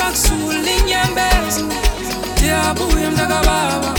zakusula inyembezi ndiyabuya mntakababa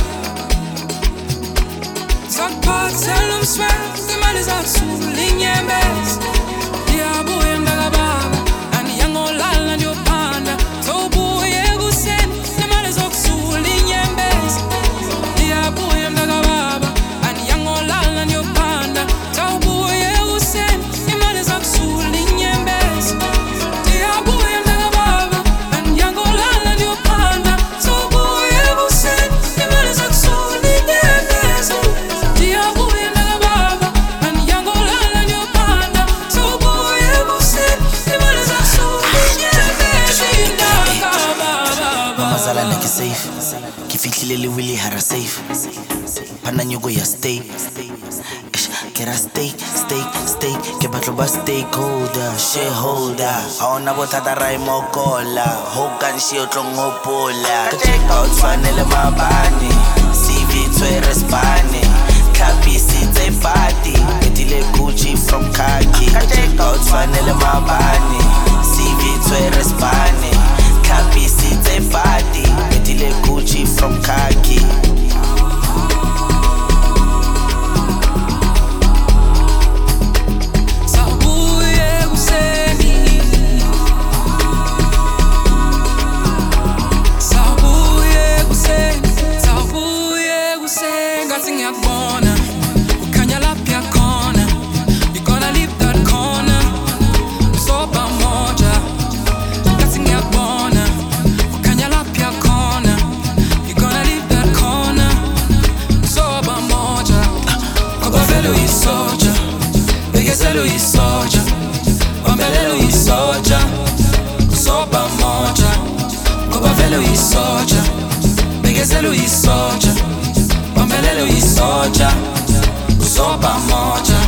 sakuphathela umswenzi imali zakusula inyembezi ndiyabuya mntakababa andiyangolala ndiyophanda sowubuye ekuseni nemali zokusula inyembezi ndiyabuya mntakababa andiyangolala ndiyophanda sowubuye ekuseni imali zakusula inyembezi ndiyabuya mntakababa andiyangolala ndiyophanda sowubuye ekuseni imali zakusula inyembezi ndiyabuya mntakababa andiyangolala ndiyophanda sowubuye ekuseni imali zakusula inyembezi Mamazala nake safe Kifihlile le wili hara safe Pana nyugo ya stay Kera steak Ke batlo ba stakeholder Shareholder Aona bothata rai mokola Hogan shi o tlo ngopola Ka check out tshwanele mabane CV tswere spane Tlhapisi tse party Etile Gucci from khaki Ka check out tshwanele mabane CV tswere spane Tlhapisi tse party Etile Gucci from khaki Begezelo isoja, Wambelelo isoja, Soba moja, Kobavelo isoja, Begezelo isoja, Wambelelo isoja, Soba moja.